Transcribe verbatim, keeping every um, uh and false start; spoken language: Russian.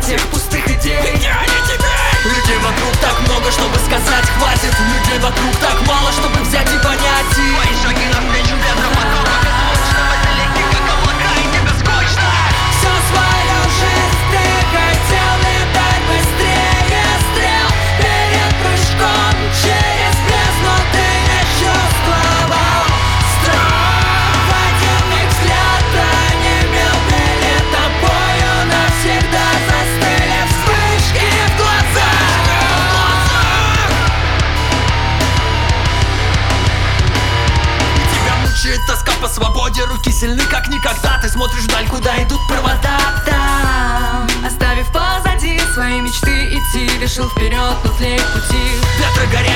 всех пустых идей. Где они теперь? Людей вокруг так много, чтобы сказать хватит. Людей вокруг так мало, чтобы взять и понять. И мои шаги навстречу ветру потока беззвучно. Василики, как облака, и тебе скучно. Всю свою жизнь ты хотел летать быстрее стрел. Перед прыжком через бездну ты не чувствовал страх. В один миг взгляд онемел перед тобою. Навсегда застыли вспышки в глазах. Тебя мучает тоска по свободе, руки сильны как никогда. Ты смотришь вдаль, куда идут провода. Там, оставив позади свои мечты идти, решил вперед, но тлеет пути. Ветры горят.